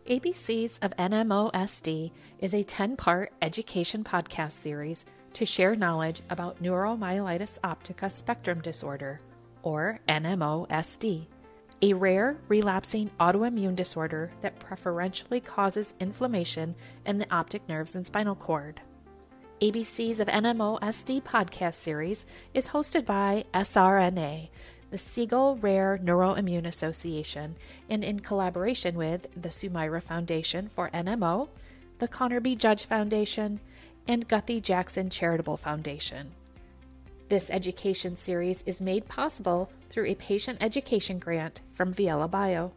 ABCs of NMOSD is a 10-part education podcast series to share knowledge about neuromyelitis optica spectrum disorder, or NMOSD, a rare relapsing autoimmune disorder that preferentially causes inflammation in the optic nerves and spinal cord. ABCs of NMOSD podcast series is hosted by SRNA, the Siegel Rare Neuroimmune Association, and in collaboration with the Sumaira Foundation for NMO, the Connor B. Judge Foundation, and Guthrie Jackson Charitable Foundation. This education series is made possible through a patient education grant from Viela Bio.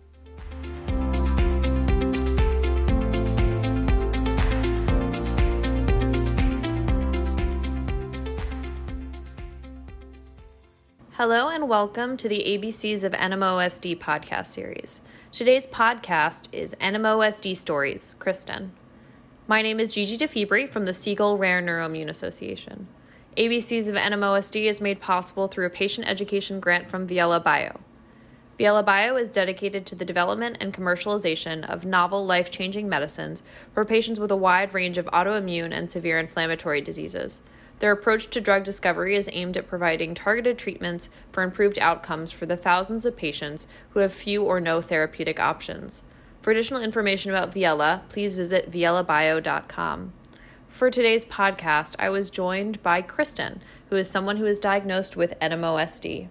Hello and welcome to the ABCs of NMOSD podcast series. Today's podcast is NMOSD Stories, Kristen. My name is Gigi DeFibri from the Siegel Rare Neuroimmune Association. ABCs of NMOSD is made possible through a patient education grant from Viela Bio. Viela Bio is dedicated to the development and commercialization of novel life-changing medicines for patients with a wide range of autoimmune and severe inflammatory diseases. Their approach to drug discovery is aimed at providing targeted treatments for improved outcomes for the thousands of patients who have few or no therapeutic options. For additional information about Viela, please visit vielabio.com. For today's podcast, I was joined by Kristen, who is someone who is diagnosed with NMOSD.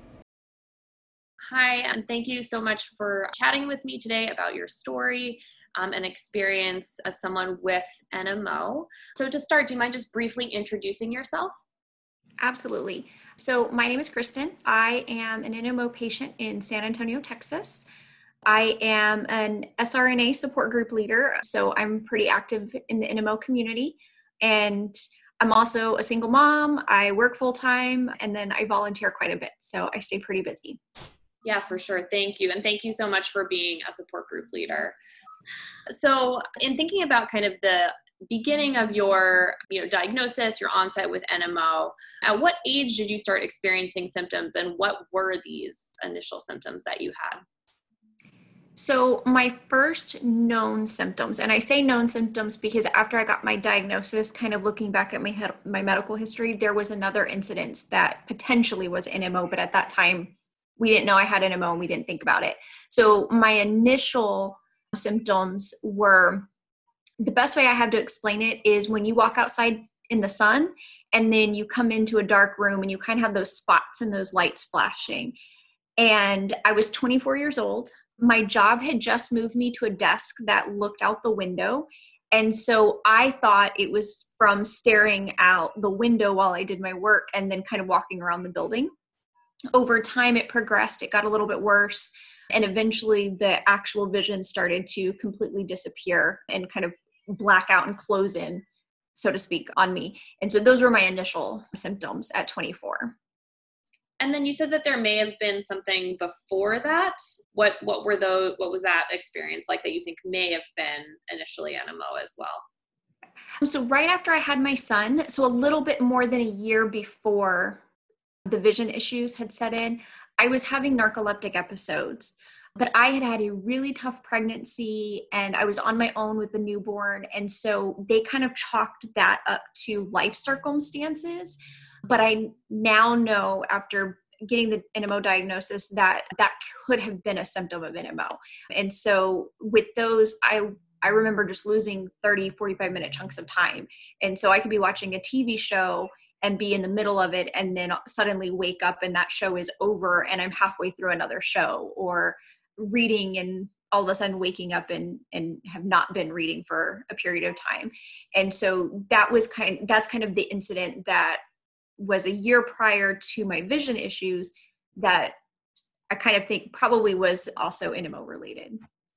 Hi, and thank you so much for chatting with me today about your story and experience as someone with NMO. So to start, do you mind just briefly introducing yourself? Absolutely. So my name is Kristen. I am an NMO patient in San Antonio, Texas. I am an SRNA support group leader, so I'm pretty active in the NMO community. And I'm also a single mom. I work full-time, and then I volunteer quite a bit, so I stay pretty busy. Yeah, for sure. Thank you. And thank you so much for being a support group leader. So in thinking about kind of the beginning of your diagnosis, your onset with NMO, at what age did you start experiencing symptoms, and what were these initial symptoms that you had? So my first known symptoms, and I say known symptoms because after I got my diagnosis, kind of looking back at my medical history, there was another incident that potentially was NMO, but at that time, we didn't know I had NMO and we didn't think about it. So my initial symptoms were, the best way I have to explain it is when you walk outside in the sun and then you come into a dark room and you kind of have those spots and those lights flashing. And I was 24 years old. My job had just moved me to a desk that looked out the window. And so I thought it was from staring out the window while I did my work and then kind of walking around the building. Over time, it progressed. It got a little bit worse. And eventually the actual vision started to completely disappear and kind of black out and close in, so to speak, on me. And so those were my initial symptoms at 24. And then you said that there may have been something before that. What was that experience like that you think may have been initially NMO as well? So right after I had my son, so a little bit more than a year before the vision issues had set in, I was having narcoleptic episodes, but I had had a really tough pregnancy and I was on my own with the newborn. And so they kind of chalked that up to life circumstances. But I now know after getting the NMO diagnosis that could have been a symptom of NMO. And so with those, I remember just losing 30, 45-minute chunks of time. And so I could be watching a TV show and be in the middle of it and then suddenly wake up and that show is over and I'm halfway through another show, or reading and all of a sudden waking up and have not been reading for a period of time. And so that's kind of the incident that was a year prior to my vision issues that I kind of think probably was also NMO related.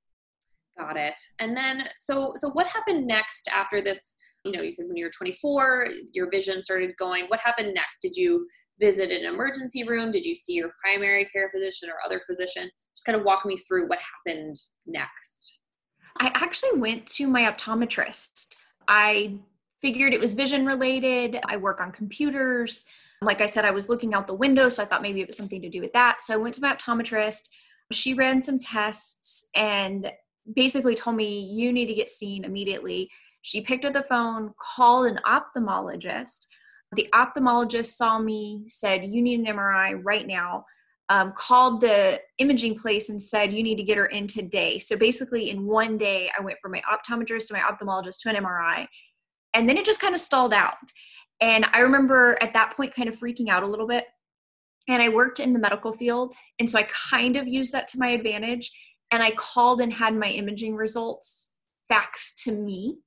Got it. And then, so what happened next after this? You said when you were 24, your vision started going. What happened next? Did you visit an emergency room? Did you see your primary care physician or other physician? Just kind of walk me through what happened next. I actually went to my optometrist. I figured it was vision related. I work on computers. Like I said, I was looking out the window, so I thought maybe it was something to do with that. So I went to my optometrist. She ran some tests and basically told me, you need to get seen immediately. She picked up the phone, called an ophthalmologist. The ophthalmologist saw me, said, you need an MRI right now. Called the imaging place and said, you need to get her in today. So basically in one day, I went from my optometrist to my ophthalmologist to an MRI. And then it just kind of stalled out. And I remember at that point kind of freaking out a little bit. And I worked in the medical field. And so I kind of used that to my advantage. And I called and had my imaging results faxed to me.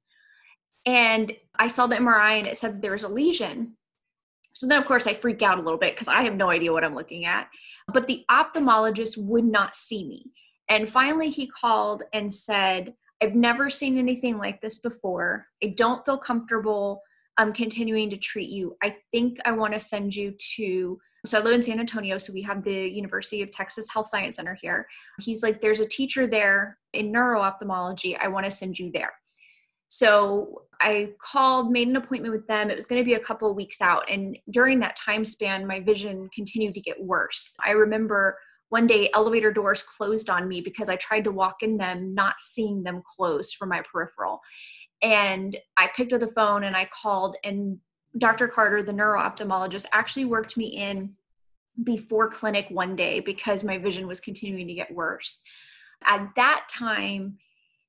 And I saw the MRI and it said that there was a lesion. So then, of course, I freak out a little bit because I have no idea what I'm looking at. But the ophthalmologist would not see me. And finally, he called and said, I've never seen anything like this before. I don't feel comfortable continuing to treat you. I think I want to send you to, so I live in San Antonio, so we have the University of Texas Health Science Center here. He's like, there's a teacher there in neuro-ophthalmology. I want to send you there. So I called, made an appointment with them. It was going to be a couple of weeks out. And during that time span, my vision continued to get worse. I remember one day elevator doors closed on me because I tried to walk in them, not seeing them closed from my peripheral. And I picked up the phone and I called, and Dr. Carter, the neuro-ophthalmologist, actually worked me in before clinic one day because my vision was continuing to get worse. At that time,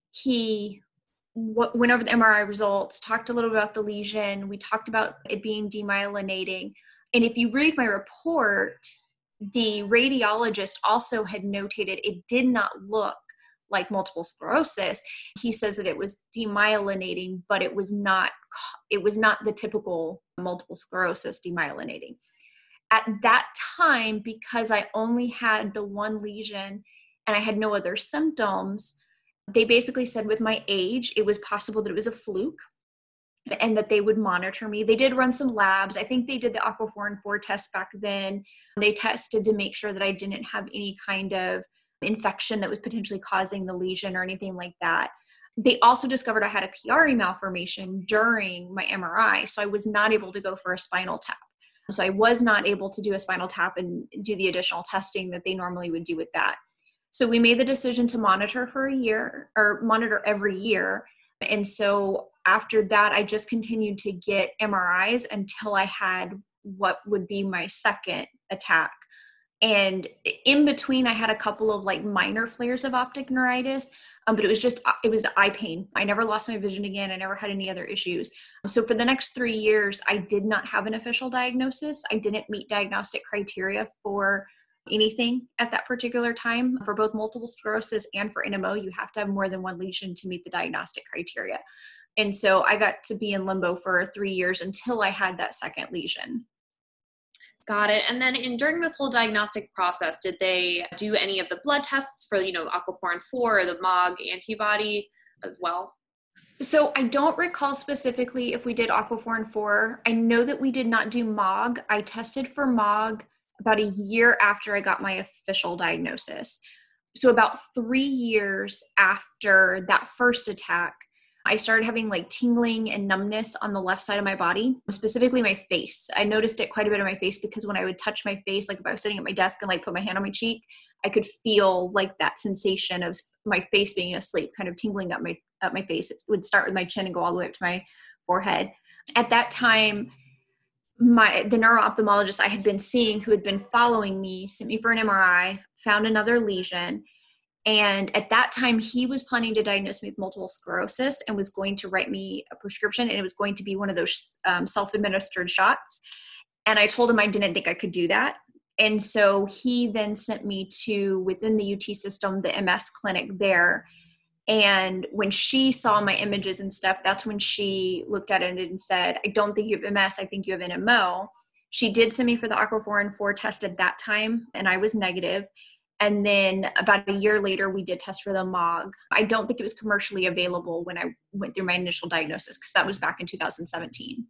he went over the MRI results, talked a little about the lesion. We talked about it being demyelinating. And if you read my report, the radiologist also had notated it did not look like multiple sclerosis. He says that it was demyelinating, but it was not the typical multiple sclerosis demyelinating. At that time, because I only had the one lesion and I had no other symptoms, they basically said with my age, it was possible that it was a fluke and that they would monitor me. They did run some labs. I think they did the aquaporin 4 test back then. They tested to make sure that I didn't have any kind of infection that was potentially causing the lesion or anything like that. They also discovered I had a Chiari malformation during my MRI, so I was not able to go for a spinal tap. So I was not able to do a spinal tap and do the additional testing that they normally would do with that. So we made the decision to monitor for a year, or monitor every year. And so after that, I just continued to get MRIs until I had what would be my second attack. And in between, I had a couple of like minor flares of optic neuritis, but it was eye pain. I never lost my vision again. I never had any other issues. So for the next 3 years, I did not have an official diagnosis. I didn't meet diagnostic criteria for anything at that particular time. For both multiple sclerosis and for NMO, you have to have more than one lesion to meet the diagnostic criteria. And so I got to be in limbo for 3 years until I had that second lesion. Got it. And then during this whole diagnostic process, did they do any of the blood tests for, aquaporin 4 or the MOG antibody as well? So I don't recall specifically if we did aquaporin 4. I know that we did not do MOG. I tested for MOG about a year after I got my official diagnosis. So about 3 years after that first attack, I started having like tingling and numbness on the left side of my body, specifically my face. I noticed it quite a bit on my face because when I would touch my face, like if I was sitting at my desk and like put my hand on my cheek, I could feel like that sensation of my face being asleep, kind of tingling up my face. It would start with my chin and go all the way up to my forehead. At that time, the neuro-ophthalmologist I had been seeing, who had been following me, sent me for an MRI, found another lesion. And at that time, he was planning to diagnose me with multiple sclerosis and was going to write me a prescription, and it was going to be one of those self-administered shots. And I told him I didn't think I could do that. And so he then sent me to, within the UT system, the MS clinic there. And when she saw my images and stuff, that's when she looked at it and said, I don't think you have MS, I think you have NMO. She did send me for the aquaporin 4 test at that time, and I was negative. And then about a year later, we did test for the MOG. I don't think it was commercially available when I went through my initial diagnosis, because that was back in 2017.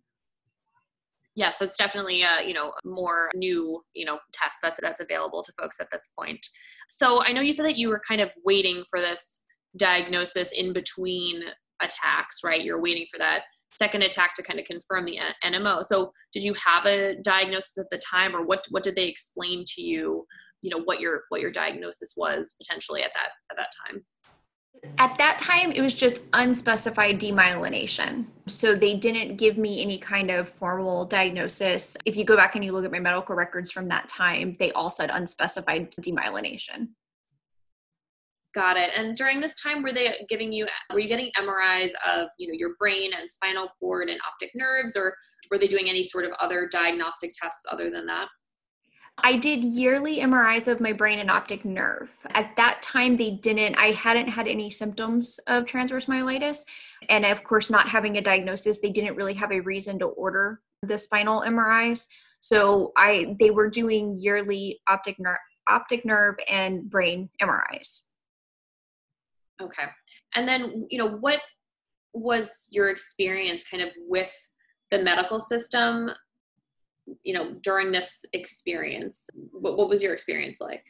Yes, that's definitely a, more new, test that's available to folks at this point. So I know you said that you were kind of waiting for this diagnosis in between attacks, right? You're waiting for that second attack to kind of confirm the NMO. So did you have a diagnosis at the time, or what did they explain to you, what your diagnosis was potentially at that time? At that time, it was just unspecified demyelination. So they didn't give me any kind of formal diagnosis. If you go back and you look at my medical records from that time, they all said unspecified demyelination. Got it. And during this time, were you getting MRIs of, your brain and spinal cord and optic nerves, or were they doing any sort of other diagnostic tests other than that? I did yearly MRIs of my brain and optic nerve. At that time, I hadn't had any symptoms of transverse myelitis. And of course, not having a diagnosis, they didn't really have a reason to order the spinal MRIs. So they were doing yearly optic nerve and brain MRIs. Okay. And then, what was your experience kind of with the medical system, during this experience? What was your experience like?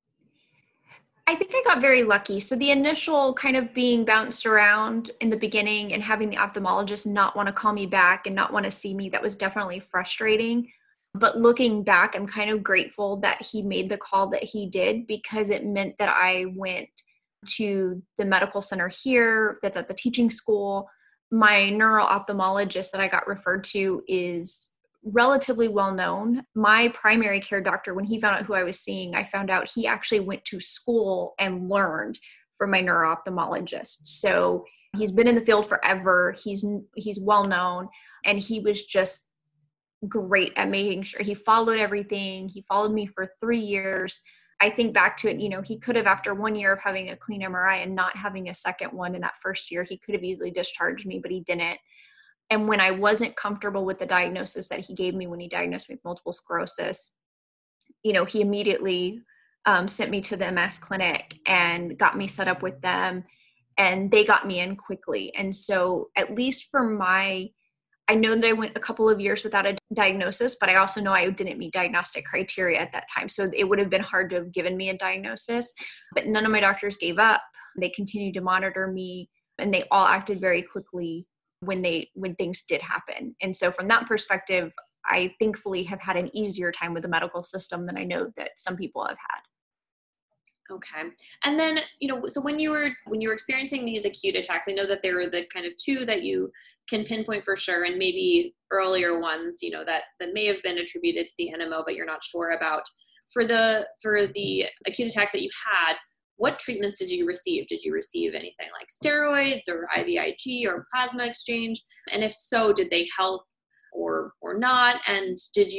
I think I got very lucky. So the initial kind of being bounced around in the beginning and having the ophthalmologist not want to call me back and not want to see me, that was definitely frustrating. But looking back, I'm kind of grateful that he made the call that he did, because it meant that I went to the medical center here that's at the teaching school. My neuro-ophthalmologist that I got referred to is relatively well known. My primary care doctor, when he found out who I was seeing, I found out he actually went to school and learned from my neuro-ophthalmologist. So he's been in the field forever. He's well known, and he was just great at making sure he followed everything. He followed me for 3 years. I think back to it, he could have, after 1 year of having a clean MRI and not having a second one in that first year, he could have easily discharged me, but he didn't. And when I wasn't comfortable with the diagnosis that he gave me when he diagnosed me with multiple sclerosis, he immediately sent me to the MS clinic and got me set up with them, and they got me in quickly. And so at least I know that I went a couple of years without a diagnosis, but I also know I didn't meet diagnostic criteria at that time. So it would have been hard to have given me a diagnosis, but none of my doctors gave up. They continued to monitor me, and they all acted very quickly when things did happen. And so from that perspective, I thankfully have had an easier time with the medical system than I know that some people have had. Okay. And then, so when you were experiencing these acute attacks, I know that there were the kind of two that you can pinpoint for sure, and maybe earlier ones, that may have been attributed to the NMO, but you're not sure about. For the acute attacks that you had, what treatments did you receive? Did you receive anything like steroids or IVIG or plasma exchange? And if so, did they help or not? And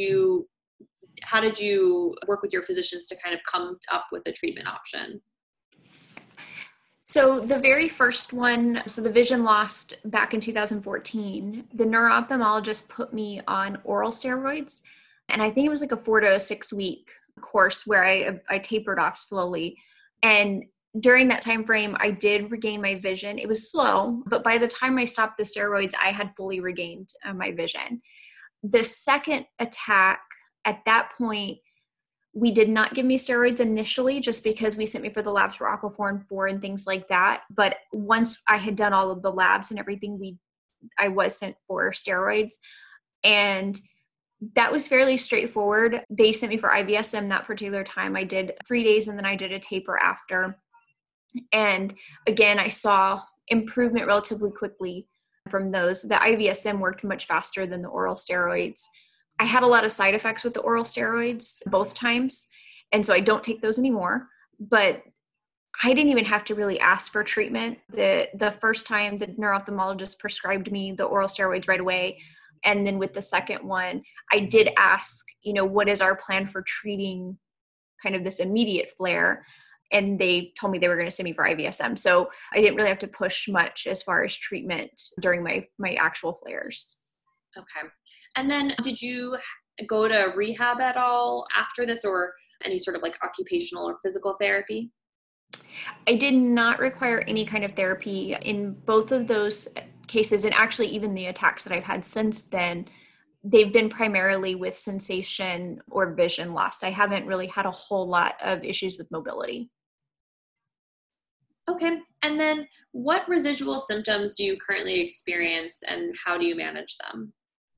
how did you work with your physicians to kind of come up with a treatment option? So the very first one, so the vision lost back in 2014, the neuro-ophthalmologist put me on oral steroids. And I think it was like a 4 to 6 week course where I tapered off slowly. And during that time frame, I did regain my vision. It was slow, but by the time I stopped the steroids, I had fully regained my vision. The second attack, at that point, we did not give me steroids initially, just because we sent me for the labs for aquaporin 4 and things like that. But once I had done all of the labs and everything, I was sent for steroids. And that was fairly straightforward. They sent me for IVSM that particular time. I did 3 days and then I did a taper after. And again, I saw improvement relatively quickly from those. The IVSM worked much faster than the oral steroids. I had a lot of side effects with the oral steroids both times, and so I don't take those anymore. But I didn't even have to really ask for treatment. The first time, the neuro-ophthalmologist prescribed me the oral steroids right away. And then with the second one, I did ask, what is our plan for treating kind of this immediate flare? And they told me they were going to send me for IVSM. So I didn't really have to push much as far as treatment during my actual flares. Okay. And then did you go to rehab at all after this, or any sort of like occupational or physical therapy? I did not require any kind of therapy in both of those cases. And actually, even the attacks that I've had since then, they've been primarily with sensation or vision loss. I haven't really had a whole lot of issues with mobility. Okay. And then what residual symptoms do you currently experience, and how do you manage them?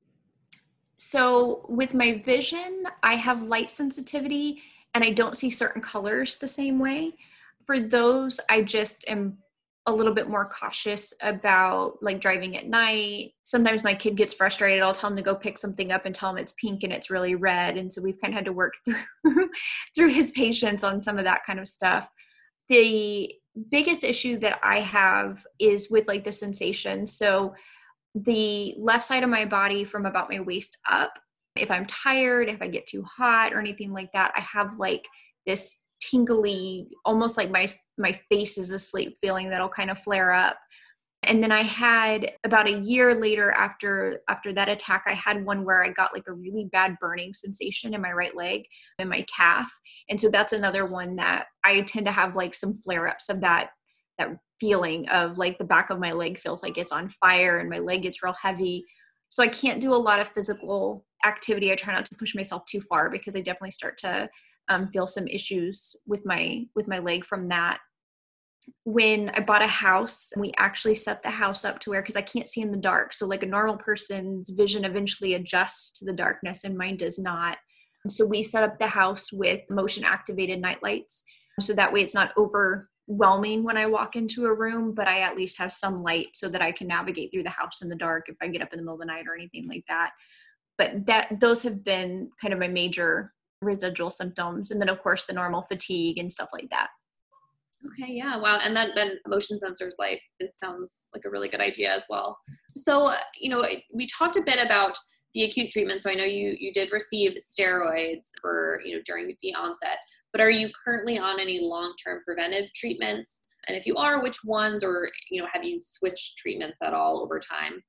So with my vision, I have light sensitivity and I don't see certain colors the same way. For those, I just am a little bit more cautious about like driving at night. Sometimes my kid gets frustrated. I'll tell him to go pick something up and tell him it's pink and it's really red. And so we've kind of had to work through his patience on some of that kind of stuff. The biggest issue that I have is with like the sensation. So the left side of my body from about my waist up, if I'm tired, if I get too hot or anything like that, I have like this tingly, almost like my face is asleep feeling that'll kind of flare up. And then I had about a year later after that attack, I had one where I got like a really bad burning sensation in my right leg and my calf. And so that's another one that I tend to have like some flare-ups of that feeling of like the back of my leg feels like it's on fire and my leg gets real heavy. So I can't do a lot of physical activity. I try not to push myself too far because I definitely start to feel some issues with my leg from that. When I bought a house, we actually set the house up to where, because I can't see in the dark. So like a normal person's vision eventually adjusts to the darkness and mine does not. And so we set up the house with motion activated night lights. So that way it's not overwhelming when I walk into a room, but I at least have some light so that I can navigate through the house in the dark if I get up in the middle of the night or anything like that. But those have been kind of my major residual symptoms. And then of course the normal fatigue and stuff like that. Okay, yeah, wow. And then motion sensors light sounds like a really good idea as well. So, we talked a bit about the acute treatment. So I know you did receive steroids for, during the onset, but are you currently on any long-term preventive treatments? And if you are, which ones, or, have you switched treatments at all over time?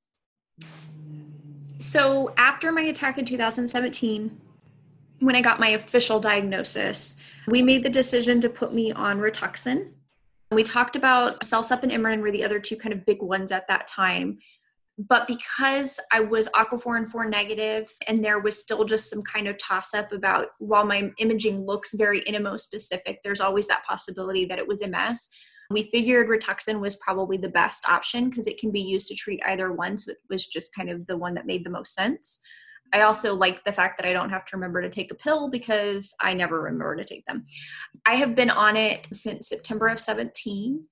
So after my attack in 2017, when I got my official diagnosis, we made the decision to put me on Rituxan. We talked about CellCept and Imuran were the other two kind of big ones at that time. But because I was aquaporin 4 negative and there was still just some kind of toss up about, while my imaging looks very NMO specific, there's always that possibility that it was MS. We figured Rituxan was probably the best option because it can be used to treat either one. So it was just kind of the one that made the most sense. I also like the fact that I don't have to remember to take a pill because I never remember to take them. I have been on it since September of 17.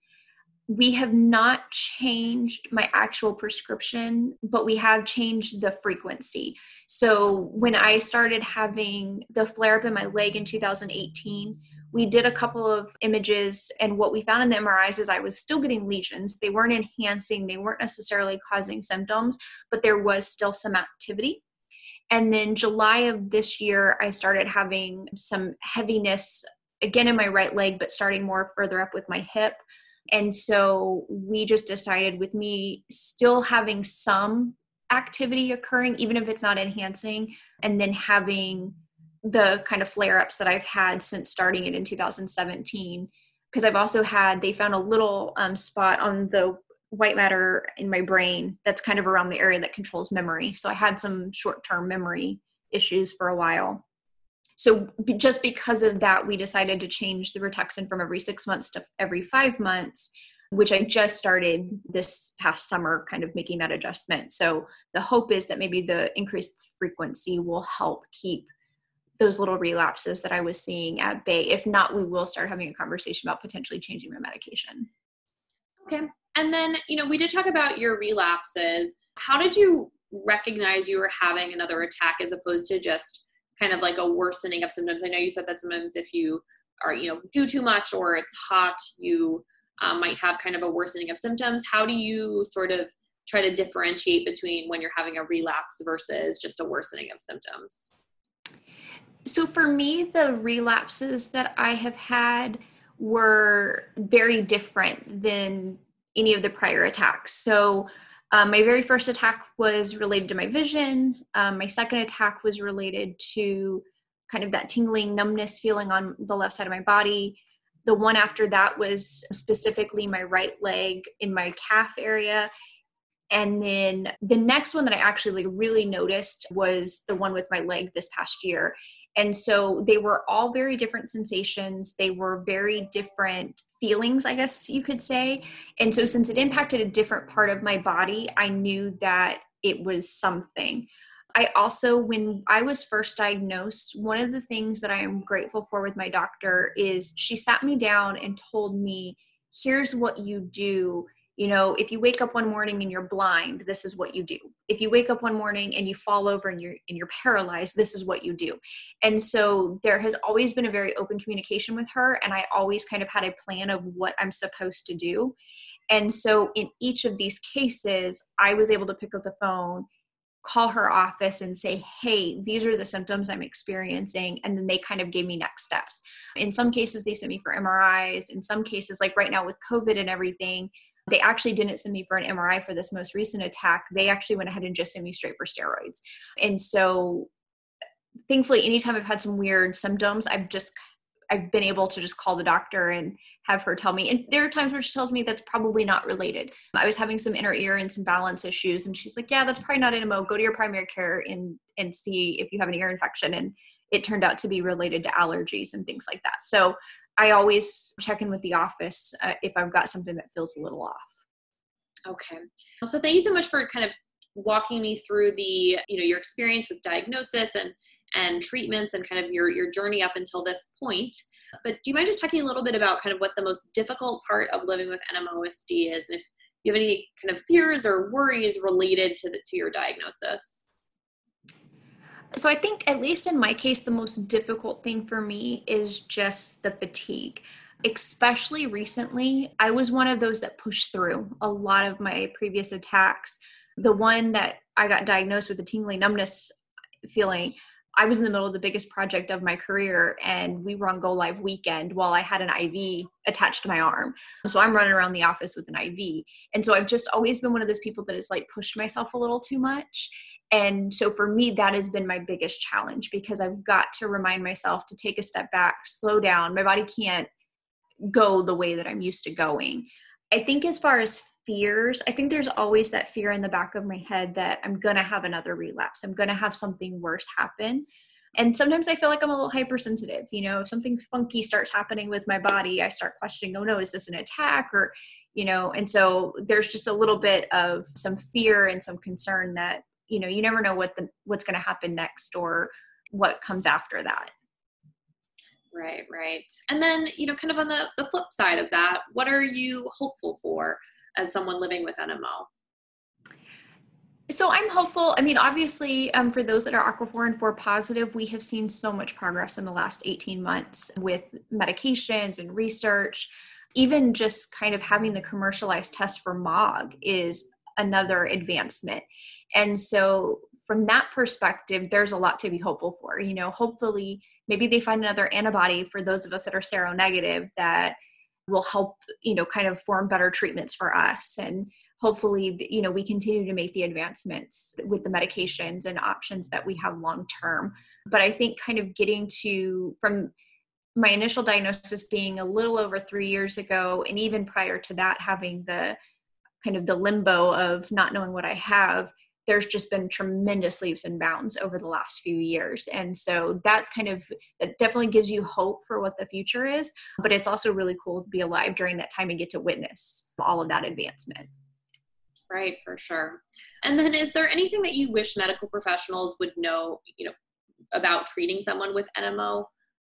We have not changed my actual prescription, but we have changed the frequency. So when I started having the flare-up in my leg in 2018, we did a couple of images, and what we found in the MRIs is I was still getting lesions. They weren't enhancing, they weren't necessarily causing symptoms, but there was still some activity. And then July of this year, I started having some heaviness again in my right leg, but starting more further up with my hip. And so we just decided, with me still having some activity occurring, even if it's not enhancing, and then having the kind of flare-ups that I've had since starting it in 2017, because I've also they found a little spot on the white matter in my brain that's kind of around the area that controls memory. So I had some short-term memory issues for a while. So just because of that, we decided to change the Rituxan from every 6 months to every 5 months, which I just started this past summer, kind of making that adjustment. So the hope is that maybe the increased frequency will help keep those little relapses that I was seeing at bay. If not, we will start having a conversation about potentially changing my medication. Okay. And then, we did talk about your relapses. How did you recognize you were having another attack as opposed to just kind of like a worsening of symptoms? I know you said that sometimes if you are, do too much or it's hot, you might have kind of a worsening of symptoms. How do you sort of try to differentiate between when you're having a relapse versus just a worsening of symptoms? So for me, the relapses that I have had were very different than any of the prior attacks. So my very first attack was related to my vision. My second attack was related to kind of that tingling numbness feeling on the left side of my body. The one after that was specifically my right leg in my calf area. And then the next one that I actually really noticed was the one with my leg this past year. And so they were all very different sensations. They were very different feelings, I guess you could say. And so since it impacted a different part of my body, I knew that it was something. I also, when I was first diagnosed, one of the things that I am grateful for with my doctor is she sat me down and told me, here's what you do. If you wake up one morning and you're blind, this is what you do. If you wake up one morning and you fall over and you're paralyzed, this is what you do. And so there has always been a very open communication with her, and I always kind of had a plan of what I'm supposed to do. And so in each of these cases, I was able to pick up the phone, call her office and say, hey, these are the symptoms I'm experiencing. And then they kind of gave me next steps. In some cases, they sent me for MRIs. In some cases, like right now with COVID and everything, they actually didn't send me for an MRI for this most recent attack. They actually went ahead and just sent me straight for steroids. And so thankfully, anytime I've had some weird symptoms, I've been able to just call the doctor and have her tell me. And there are times where she tells me that's probably not related. I was having some inner ear and some balance issues. And she's like, yeah, that's probably not NMO. Go to your primary care and see if you have an ear infection. And it turned out to be related to allergies and things like that. So I always check in with the office if I've got something that feels a little off. Okay. So thank you so much for kind of walking me through the, your experience with diagnosis and treatments and kind of your journey up until this point. But do you mind just talking a little bit about kind of what the most difficult part of living with NMOSD is, and if you have any kind of fears or worries related to your diagnosis? So I think, at least in my case, the most difficult thing for me is just the fatigue. Especially recently, I was one of those that pushed through a lot of my previous attacks. The one that I got diagnosed with the tingling numbness feeling, I was in the middle of the biggest project of my career, and we were on go live weekend while I had an IV attached to my arm. So I'm running around the office with an IV. And so I've just always been one of those people that has like pushed myself a little too much. And so for me, that has been my biggest challenge, because I've got to remind myself to take a step back, slow down. My body can't go the way that I'm used to going. I think as far as fears, I think there's always that fear in the back of my head that I'm going to have another relapse. I'm going to have something worse happen. And sometimes I feel like I'm a little hypersensitive. If something funky starts happening with my body, I start questioning, oh no, is this an attack? Or, and so there's just a little bit of some fear and some concern that, you never know what's going to happen next or what comes after that. Right. And then, kind of on the flip side of that, what are you hopeful for as someone living with NMO? So I'm hopeful. I mean, obviously, for those that are Aquaporin 4 positive, we have seen so much progress in the last 18 months with medications and research. Even just kind of having the commercialized test for MOG is another advancement. And so from that perspective, there's a lot to be hopeful for. Hopefully, maybe they find another antibody for those of us that are seronegative that will help, kind of form better treatments for us. And hopefully, we continue to make the advancements with the medications and options that we have long-term. But I think kind of getting from my initial diagnosis being a little over 3 years ago, and even prior to that, having the kind of the limbo of not knowing what I have, there's just been tremendous leaps and bounds over the last few years. And so that definitely gives you hope for what the future is, but it's also really cool to be alive during that time and get to witness all of that advancement. Right, for sure. And then is there anything that you wish medical professionals would know, about treating someone with NMO?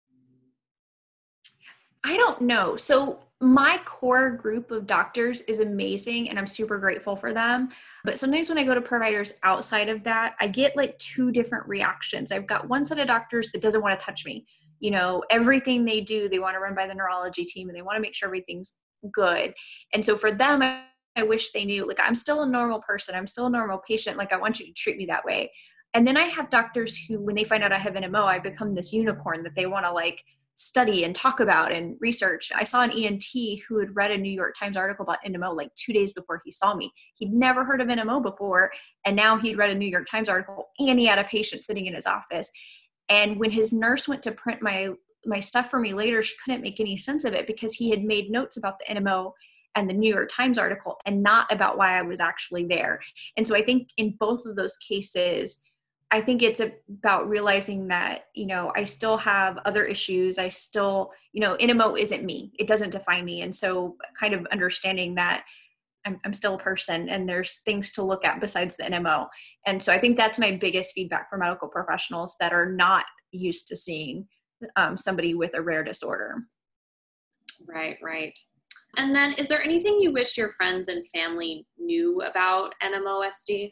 I don't know. So my core group of doctors is amazing, and I'm super grateful for them. But sometimes when I go to providers outside of that, I get like two different reactions. I've got one set of doctors that doesn't want to touch me. Everything they do, they want to run by the neurology team, and they want to make sure everything's good. And so for them, I wish they knew, like, I'm still a normal person. I'm still a normal patient. Like, I want you to treat me that way. And then I have doctors who, when they find out I have NMO, I become this unicorn that they want to like study and talk about and research. I saw an ENT who had read a New York Times article about NMO like 2 days before he saw me. He'd never heard of NMO before. And now he'd read a New York Times article, and he had a patient sitting in his office. And when his nurse went to print my stuff for me later, she couldn't make any sense of it because he had made notes about the NMO and the New York Times article and not about why I was actually there. And so I think in both of those cases, I think it's about realizing that, I still have other issues. I still, NMO isn't me. It doesn't define me. And so kind of understanding that I'm still a person and there's things to look at besides the NMO. And so I think that's my biggest feedback for medical professionals that are not used to seeing somebody with a rare disorder. Right. And then is there anything you wish your friends and family knew about NMOSD?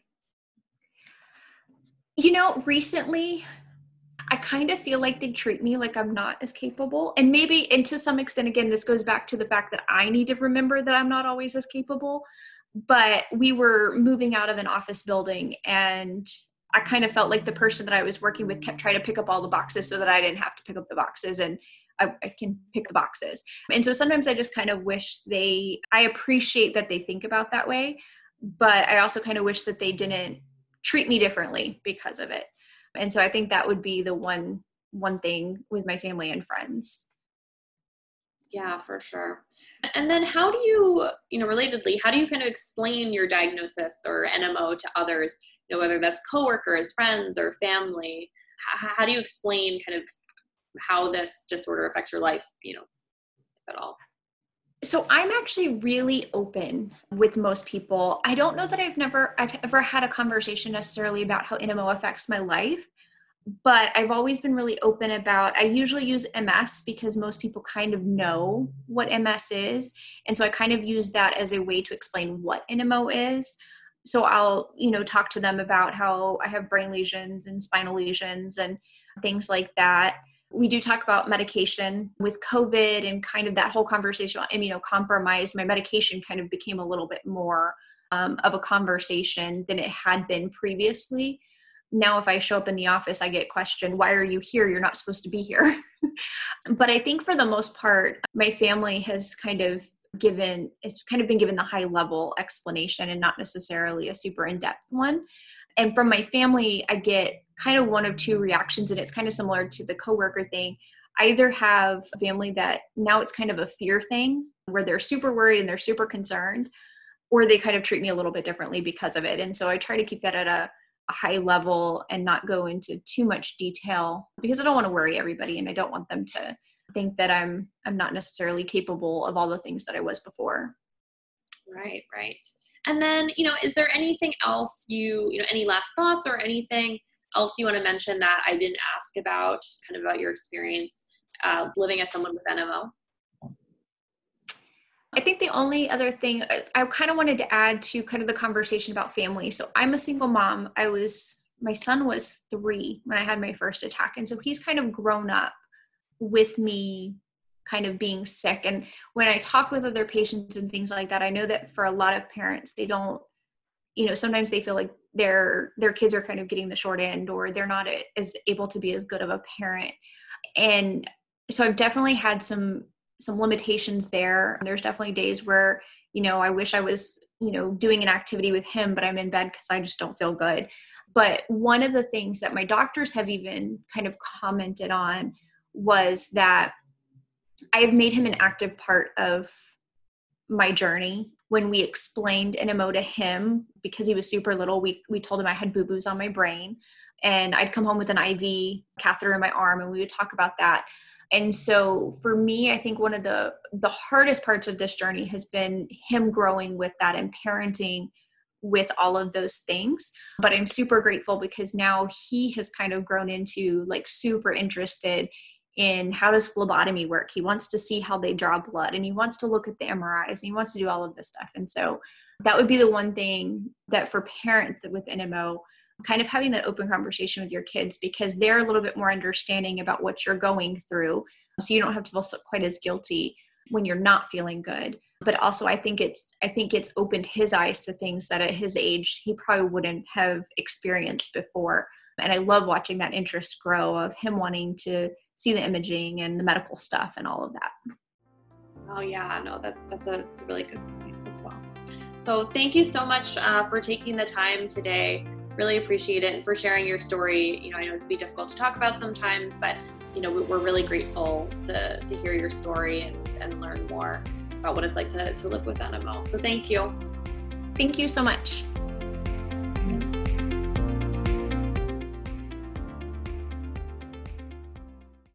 Recently, I kind of feel like they treat me like I'm not as capable. And to some extent, again, this goes back to the fact that I need to remember that I'm not always as capable. But we were moving out of an office building, and I kind of felt like the person that I was working with kept trying to pick up all the boxes so that I didn't have to pick up the boxes, and I can pick the boxes. And so sometimes I just kind of wish I appreciate that they think about that way, but I also kind of wish that they didn't treat me differently because of it. And so I think that would be the one thing with my family and friends. Yeah, for sure. And then how do you, relatedly, how do you kind of explain your diagnosis or NMO to others, whether that's coworkers, friends, or family? How do you explain kind of how this disorder affects your life, if at all? So I'm actually really open with most people. I don't know that I've ever had a conversation necessarily about how NMO affects my life, but I've always been really open about, I usually use MS because most people kind of know what MS is. And so I kind of use that as a way to explain what NMO is. So I'll, talk to them about how I have brain lesions and spinal lesions and things like that. We do talk about medication with COVID and kind of that whole conversation on immunocompromised. My medication kind of became a little bit more of a conversation than it had been previously. Now, if I show up in the office, I get questioned, why are you here? You're not supposed to be here. But I think for the most part, my family has kind of been given the high level explanation and not necessarily a super in-depth one. And from my family, I get kind of one of two reactions, and it's kind of similar to the coworker thing. I either have a family that now it's kind of a fear thing where they're super worried and they're super concerned, or they kind of treat me a little bit differently because of it. And so I try to keep that at a high level and not go into too much detail because I don't want to worry everybody, and I don't want them to think that I'm not necessarily capable of all the things that I was before. Right. And then, is there anything else any last thoughts or anything else you want to mention that I didn't ask about, kind of about your experience living as someone with NMO? I think the only other thing I kind of wanted to add to kind of the conversation about family. So I'm a single mom. My son was 3 when I had my first attack. And so he's kind of grown up with me kind of being sick. And when I talk with other patients and things like that, I know that for a lot of parents, they don't, sometimes they feel like their kids are kind of getting the short end, or they're not as able to be as good of a parent. And so I've definitely had some limitations there. There's definitely days where, I wish I was, doing an activity with him, but I'm in bed because I just don't feel good. But one of the things that my doctors have even kind of commented on was that I have made him an active part of my journey. When we explained NMO to him, because he was super little, we told him I had boo-boos on my brain, and I'd come home with an IV catheter in my arm, and we would talk about that. And so for me, I think one of the hardest parts of this journey has been him growing with that and parenting with all of those things. But I'm super grateful because now he has kind of grown into like super interested in how does phlebotomy work. He wants to see how they draw blood, and he wants to look at the MRIs, and he wants to do all of this stuff. And so that would be the one thing that for parents with NMO, kind of having that open conversation with your kids, because they're a little bit more understanding about what you're going through. So you don't have to feel quite as guilty when you're not feeling good. But also I think it's opened his eyes to things that at his age, he probably wouldn't have experienced before. And I love watching that interest grow of him wanting to see the imaging and the medical stuff and all of that. Oh yeah, no, that's a really good point as well. So thank you so much for taking the time today. Really appreciate it, and for sharing your story. I know it can be difficult to talk about sometimes, but we're really grateful to hear your story and learn more about what it's like to live with NMO. So thank you. Thank you so much.